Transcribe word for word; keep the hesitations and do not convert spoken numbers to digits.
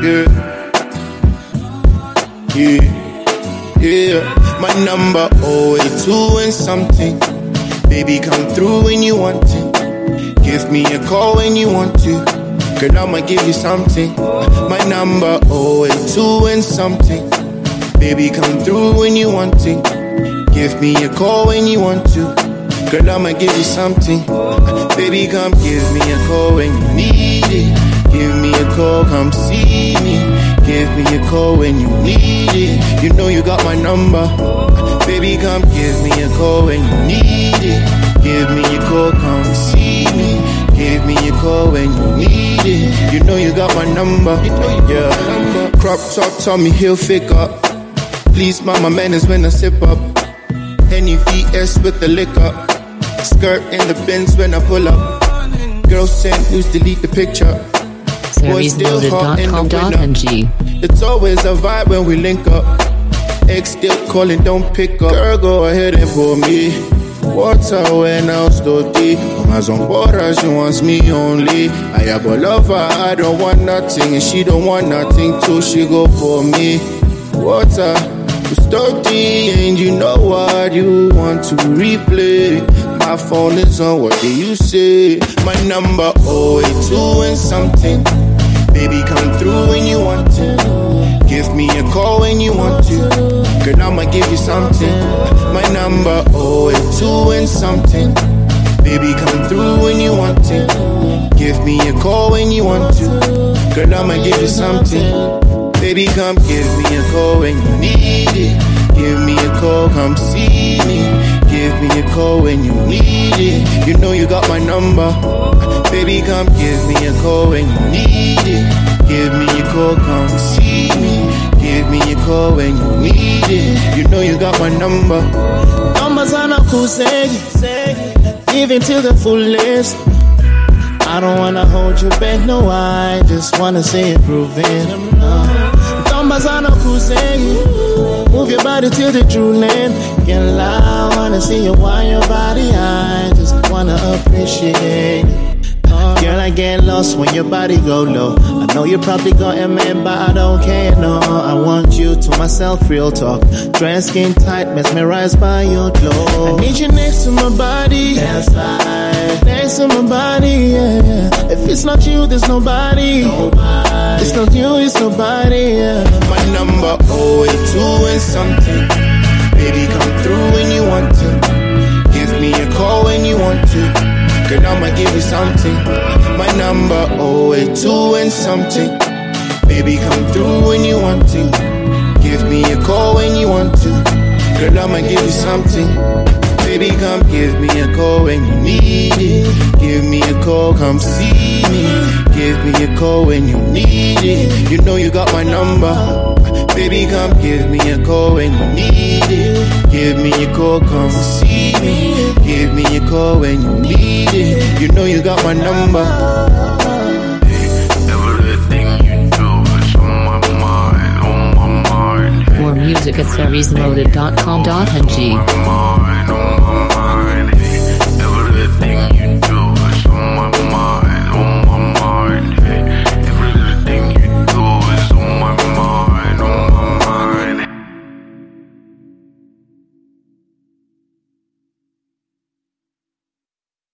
Yeah. Yeah. Yeah. My number oh eight two and something. Baby, come through when you want it. Give me a call when you want to. Girl, I'ma give you something. My number oh eight two and something. Baby, come through when you want it. Give me a call when you want to. Girl, I'ma give you something. Baby, come give me a call when you need it. Give me a call, come see me. Give me a call when you need it. You know you got my number. Baby, come give me a call when you need it. Give me a call, come see me. Give me a call when you need it. You know you got my number. Yeah. Crop top, Tommy Hilfiger. Please, mama, manners when I sip up. Henny V S with the liquor. Skirt in the bins when I pull up. Girl send news, delete the picture. Boys still hot in the winter. It's always a vibe when we link up. Ex still calling, don't pick up. Girl, go ahead and pour me water when I was dirty. Mama's on board, she wants me only. I have a lover, I don't want nothing, and she don't want nothing too. She go pour me water. It's dirty, and you know what you want to replay. My phone is on, what do you say? My number oh eight two and something. Baby, come through when you want to. Give me a call when you want to. Girl, I'ma give you something. My number oh eight two and something. Baby, come through when you want to. Give me a call when you want to. Girl, I'ma give you something. Baby, come give me a call when you need it. Give me a call, come see me. Give me a call when you need it. You know you got my number. Baby, come give me a call when you need it. Give me a call, come see me. Give me a call when you need it. You know you got my number. Numbers on a kusegi, giving to the fullest. I don't wanna hold you back, no, I just wanna see it proven. Numbers on a kusegi, move your body to the true land. Girl, I wanna see you wind your body, I just wanna appreciate it. Girl, I get lost when your body go low. I know you probably got a man, but I don't care, no. I want you to myself, real talk. Dress skin tight, mesmerized by your glow. I need you next to my body. That's right. Next to my body, yeah, yeah. If it's not you, there's nobody. Nobody. It's not you, it's nobody, yeah. My number oh eight two and something. Baby, come through when you want to. Give me a call when you want to. Girl, I'ma give you something. My number oh eight two and something. Baby, come through when you want to. Give me a call when you want to. Girl, I'ma give you something. Baby, come give me a call when you need it. Give me a call, come see me. Give me a call when you need it. You know you got my number. Baby, come give me a call when you need it. Give me a call, come see me. Give me a call when you need it. You know you got my number. Everything you do is on my mind, on my mind. More music at seriesloaded dot com dot n g. On my mind, on